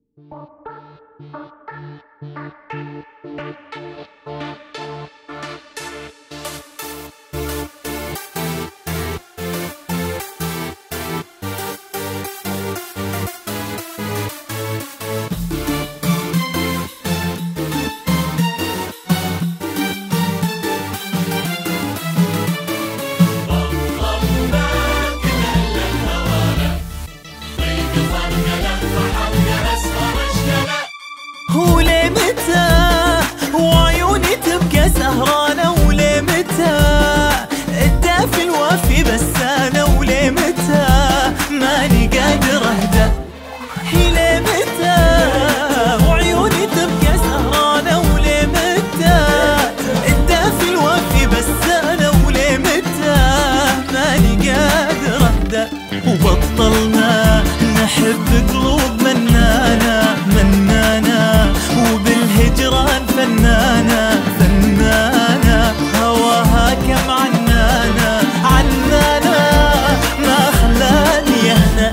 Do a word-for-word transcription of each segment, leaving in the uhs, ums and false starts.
هو ليه متى وعيوني تبقى سهرانة؟ وليه متى الدافي الوافي بس أنا؟ وليه متى ماني قادر أهدى؟ هي ليه متى وعيوني تبقى سهرانة؟ وليه متى الدافي الوافي بس أنا؟ وليه متى ماني قادر أهدى؟ وبطلنا نحب قلوب منانة منانة وبالهجران فنانة فنانة، هواها كم عنانة عنانة ما خلاني أهنى.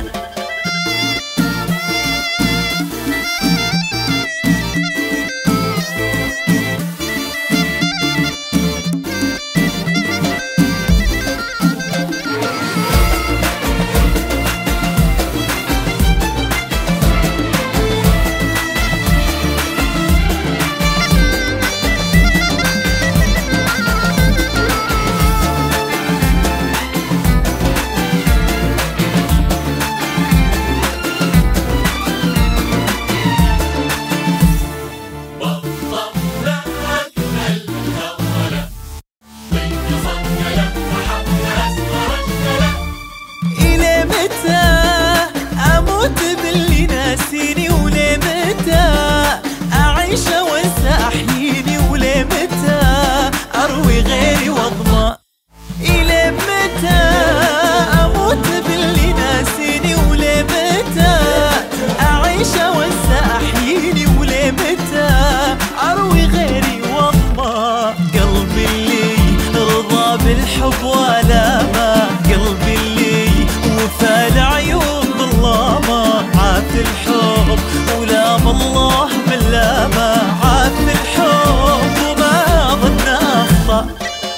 أموت باللي ناسيني؟ وليه متى أعيش وانسى أحييني؟ وليه متى أروي غيري واظما؟ إلى متى أموت باللي ناسيني؟ وليه متى أعيش وانسى أحييني؟ وليه متى أروي غيري واظما؟ قلبي اللي رضى بالحب ولا ما، قلبي اللي وفى العيون بالله عاف الحب ولام الله من لامه، عاف الحب وما ظن أخطأ.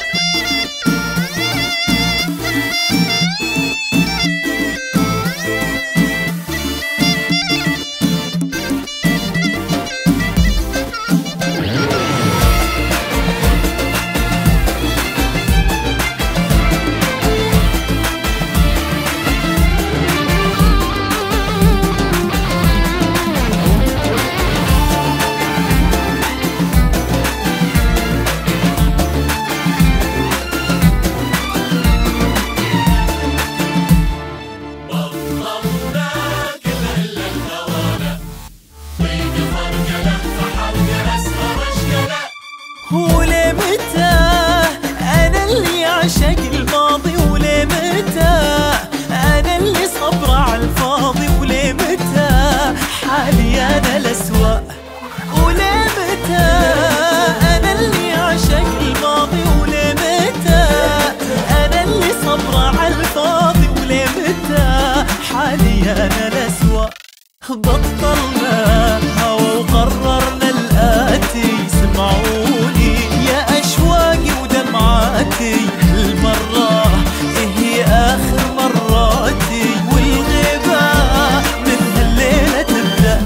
وليه متى أنا اللي أعشق الماضي؟ وليه متى أنا اللي صبر على الفاضي؟ وليه متى حالي أنا الأسوأ؟ وليه متى أنا اللي أعشق الماضي؟ وليه متى أنا اللي صبر على الفاضي؟ وليه متى حالي أنا الأسوأ؟ بطلنا هوا وقررنا الآتي، سمعوني يا أشواقي ودمعاتي، هالمرة هي آخر مراتي، والغيبة من هالليلة تبدأ.